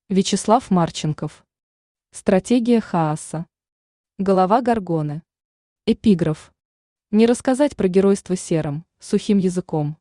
Вячеслав Марченков. Стратегия Хааса. Голова Горгоны. Эпиграф. Не рассказать про геройство серым, сухим языком.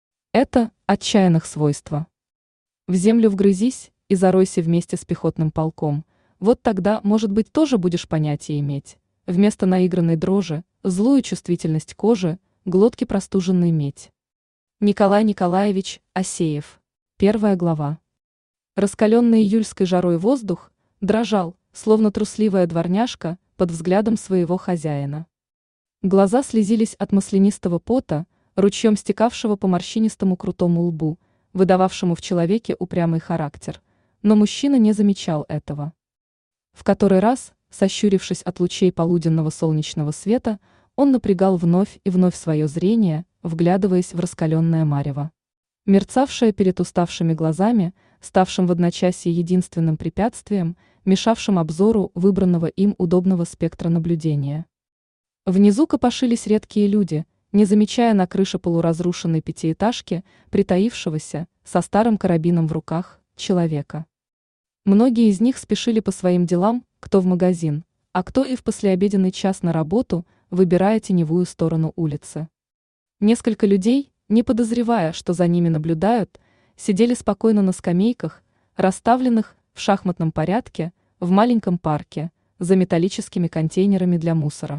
Это отчаянных свойства. В землю вгрызись и заройся вместе с пехотным полком. Вот тогда, может быть, тоже будешь понятие иметь. Вместо наигранной дрожи, злую чувствительность кожи, глотки простуженной медь. Николай Николаевич Асеев. Первая глава. Раскаленный июльской жарой воздух дрожал, словно трусливая дворняжка, под взглядом своего хозяина. Глаза слезились от маслянистого пота, ручьем стекавшего по морщинистому крутому лбу, выдававшему в человеке упрямый характер, но мужчина не замечал этого. В который раз, сощурившись от лучей полуденного солнечного света, он напрягал вновь и вновь свое зрение, вглядываясь в раскаленное марево. Мерцавшее перед уставшими глазами, ставшим в одночасье единственным препятствием, мешавшим обзору выбранного им удобного спектра наблюдения. Внизу копошились редкие люди, не замечая на крыше полуразрушенной пятиэтажки, притаившегося, со старым карабином в руках, человека. Многие из них спешили по своим делам, кто в магазин, а кто и в послеобеденный час на работу, выбирая теневую сторону улицы. Несколько людей, не подозревая, что за ними наблюдают, сидели спокойно на скамейках, расставленных в шахматном порядке, в маленьком парке, за металлическими контейнерами для мусора.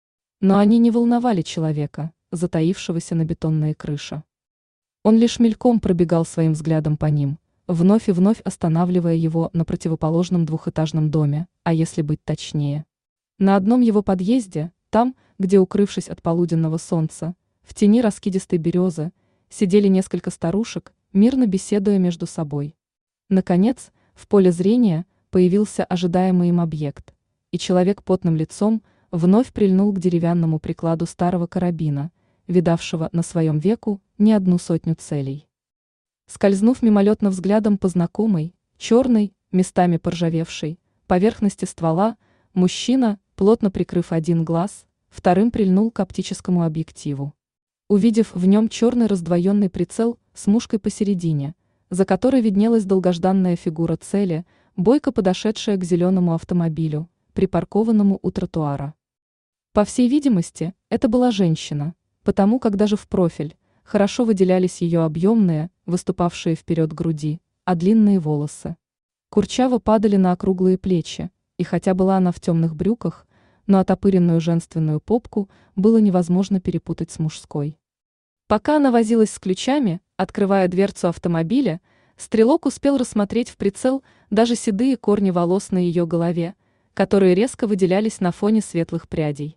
Но они не волновали человека, затаившегося на бетонной крыше. Он лишь мельком пробегал своим взглядом по ним, вновь и вновь останавливая его на противоположном двухэтажном доме, а если быть точнее. На одном его подъезде, там, где, укрывшись от полуденного солнца, в тени раскидистой березы, сидели несколько старушек, мирно беседуя между собой. Наконец, в поле зрения появился ожидаемый им объект, и человек потным лицом вновь прильнул к деревянному прикладу старого карабина, видавшего на своем веку не одну сотню целей. Скользнув мимолетно взглядом по знакомой, черной, местами поржавевшей, поверхности ствола, мужчина, плотно прикрыв один глаз, вторым прильнул к оптическому объективу. Увидев в нем черный раздвоенный прицел с мушкой посередине, за которой виднелась долгожданная фигура цели, бойко подошедшая к зеленому автомобилю, припаркованному у тротуара. По всей видимости, это была женщина, потому как даже в профиль хорошо выделялись ее объемные, выступавшие вперед груди, а длинные волосы курчаво падали на округлые плечи, и хотя была она в темных брюках, но отопыренную женственную попку было невозможно перепутать с мужской. Пока она возилась с ключами, открывая дверцу автомобиля, стрелок успел рассмотреть в прицел даже седые корни волос на ее голове, которые резко выделялись на фоне светлых прядей.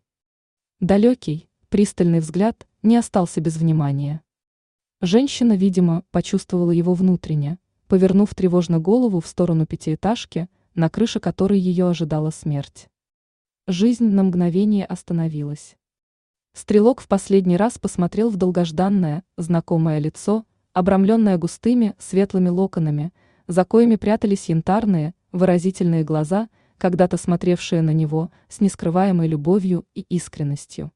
Далекий, пристальный взгляд не остался без внимания. Женщина, видимо, почувствовала его внутренне, повернув тревожно голову в сторону пятиэтажки, на крыше которой ее ожидала смерть. Жизнь на мгновение остановилась. Стрелок в последний раз посмотрел в долгожданное, знакомое лицо, обрамленное густыми, светлыми локонами, за коими прятались янтарные, выразительные глаза, когда-то смотревшие на него с нескрываемой любовью и искренностью.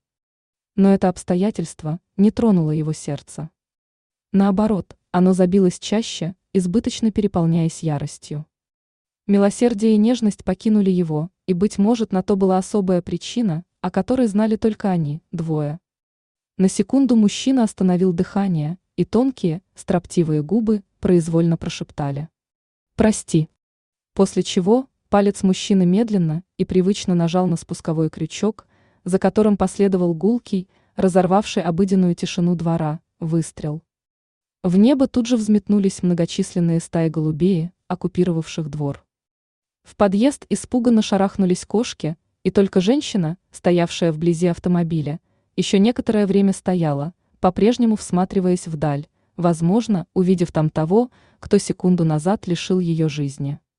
Но это обстоятельство не тронуло его сердце. Наоборот, оно забилось чаще, избыточно переполняясь яростью. Милосердие и нежность покинули его, и, быть может, на то была особая причина, о которой знали только они, двое. На секунду мужчина остановил дыхание, и тонкие, строптивые губы произвольно прошептали: «Прости». После чего палец мужчины медленно и привычно нажал на спусковой крючок, за которым последовал гулкий, разорвавший обыденную тишину двора, выстрел. В небо тут же взметнулись многочисленные стаи голубей, оккупировавших двор. В подъезд испуганно шарахнулись кошки, и только женщина, стоявшая вблизи автомобиля, еще некоторое время стояла, по-прежнему всматриваясь вдаль, возможно, увидев там того, кто секунду назад лишил ее жизни.